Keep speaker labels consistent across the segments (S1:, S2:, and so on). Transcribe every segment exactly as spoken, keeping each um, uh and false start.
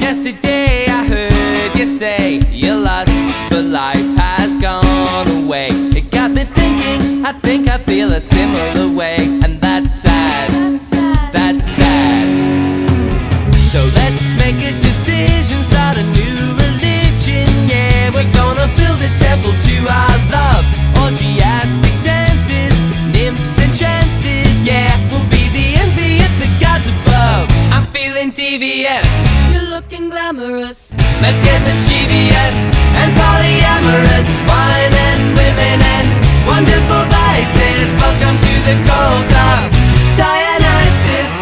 S1: Yesterday I heard you say your lust for life has gone away. It got me thinking, I think I feel a similar way. And that's sad, that's sad. So let's make a decision, start a new religion. Yeah, we're gonna build a temple to our love. Orgiastic dances, nymphs and chances. Yeah, we'll be the envy of the gods above. I'm feeling devious,
S2: looking glamorous.
S1: Let's get mischievous and polyamorous. Wine and women and wonderful vices. Welcome to the cult of Dionysus.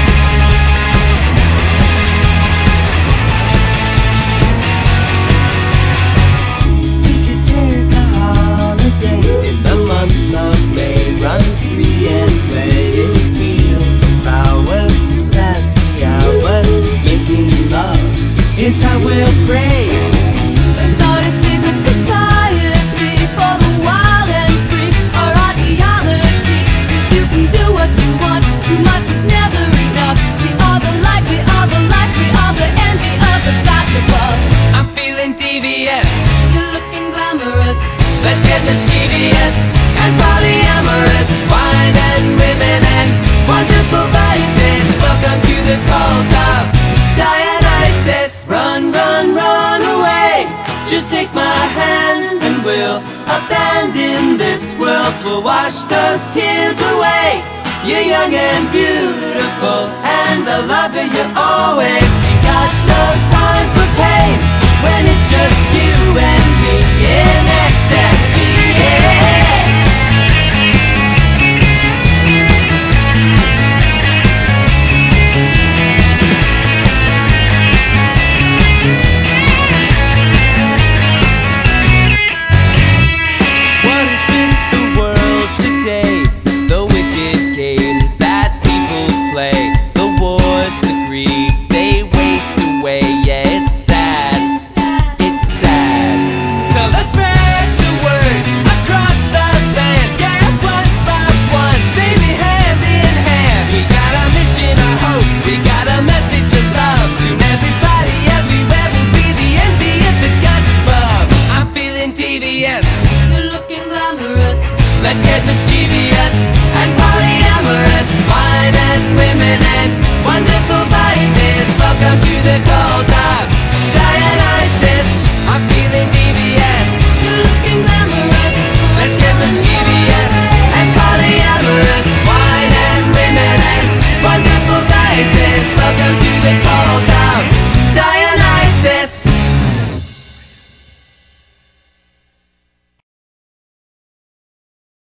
S1: We could take a holiday in the month of May. Run free and play in fields of flowers. Fancy hours, making love is how we'll pray.
S2: Start a secret society for the wild and free. Our ideology is you can do what you want. Too much is never enough. We are the light, we are the light, we are the envy of the gods above.
S1: I'm feeling devious,
S2: You're looking glamorous.
S1: Let's get mischievous and polyamorous. Wine and women and wonderful vices. Welcome to the cult of Dionysus. Run, run, run away. Just take my hand and we'll abandon this world. We'll wash those tears away. You're young and beautiful and I love you always. You got no time for pain when it's just you and me in ecstasy. Yeah. Let's get mischievous and polyamorous. Wine and women and wonderful vices. Welcome to the cult of Dionysus. I'm feeling devious,
S2: You're looking glamorous.
S1: Let's get mischievous and polyamorous. Wine and women and wonderful vices. Welcome to the cult of Dionysus.